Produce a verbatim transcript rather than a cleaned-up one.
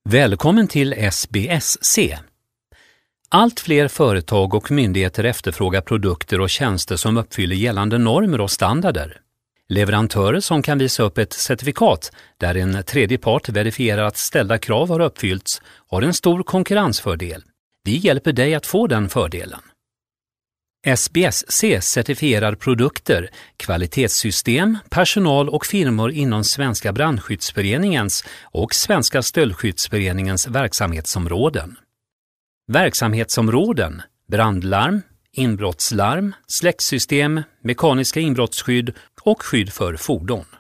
Välkommen till S B S C. Allt fler företag och myndigheter efterfrågar produkter och tjänster som uppfyller gällande normer och standarder. Leverantörer som kan visa upp ett certifikat där en tredje part verifierar att ställda krav har uppfyllts har en stor konkurrensfördel. Vi hjälper dig att få den fördelen. S B S C certifierar produkter, kvalitetssystem, personal och firmor inom Svenska brandskyddsföreningens och Svenska stöldskyddsföreningens verksamhetsområden. Verksamhetsområden: brandlarm, inbrottslarm, släcksystem, mekaniska inbrottsskydd och skydd för fordon.